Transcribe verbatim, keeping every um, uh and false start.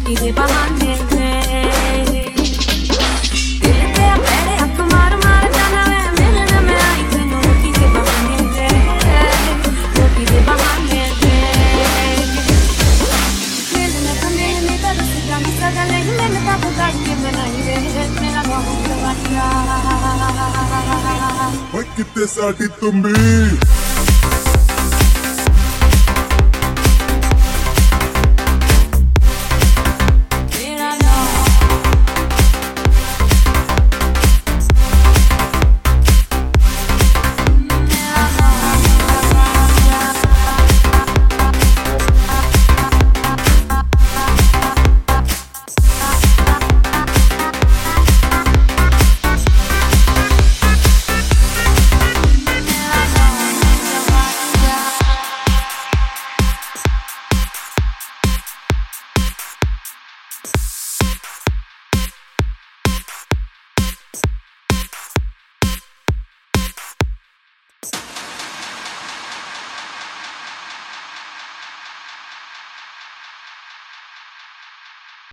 रोटी दे बहाने से दिल पे मेरे हक मार मार जाना है मिलने में आई तेनू रोटी दे बहाने से रोटी दे बहाने से मिलने का मिलने का रस जानी सदा नहीं मैंने तब गाड़ी के बनाई रे मेरा बहुत लगा Oi, que te sabe também.